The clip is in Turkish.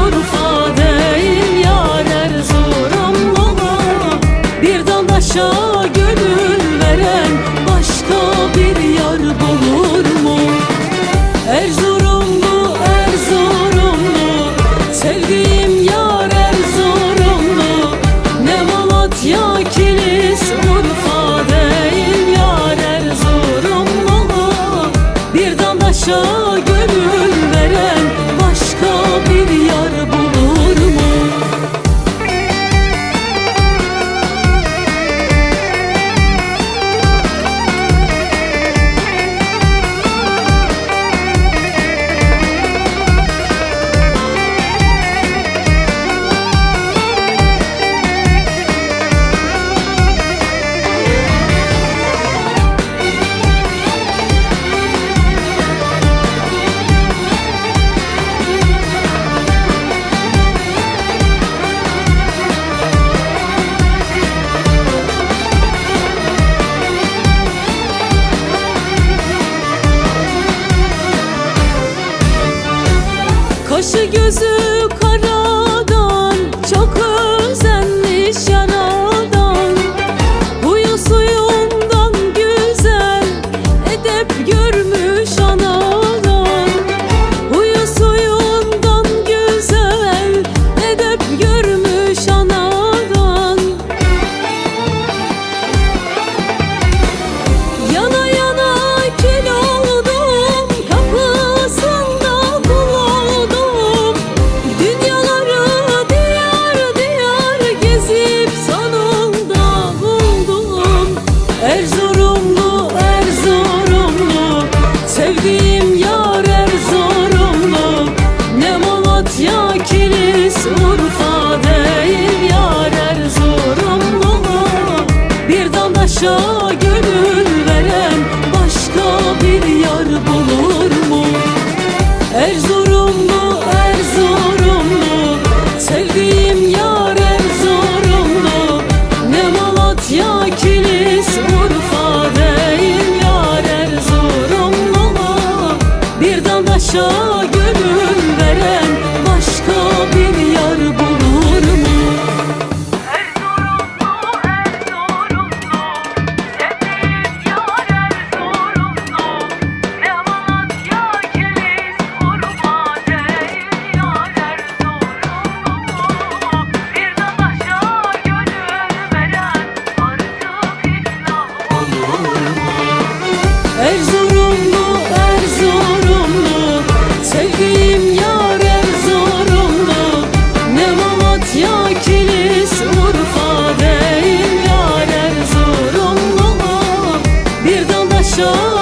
Urfa değil yar Erzurumlu. Bir dandaşa gönül veren başka bir yar bulur mu? Erzurumlu, Erzurumlu, sevdiğim yar Erzurumlu. Ne Malatya, Kilis, Urfa değil yar Erzurumlu. Bir dandaşa gönül veren başka bir yar bulur mu? Kaşı gözü karadan, çok özenmiş yaradan. Huyu suyundan güzel, edep görmüş anadan. Huyu suyundan güzel, edep görmüş anadan. Yana yana kül oldum, kapısında kul oldum. Dünyaları diyar diyar gezip sonunda buldum. Erzurumlu, Erzurumlu, sevdiğim yar Erzurumlu. Ne Malatya, Kilis, Urfa değil yar Erzurumlu. Bir dandaşa gönül veren başka bir yar bulur mu? Erzurumlu, Erzurumlu, sevdiğim yar Erzurumlu. Ne Malatya, Kilis, Urfa değil yar Erzurumlu. Bir dandaşa gönül veren başka bir yar bulur mu? Erzurumlu, Erzurumlu, sevdiğim yar Erzurumlu. Ne Malatya, Kilis, Urfa değil yar Erzurumlu. Bir dandaşa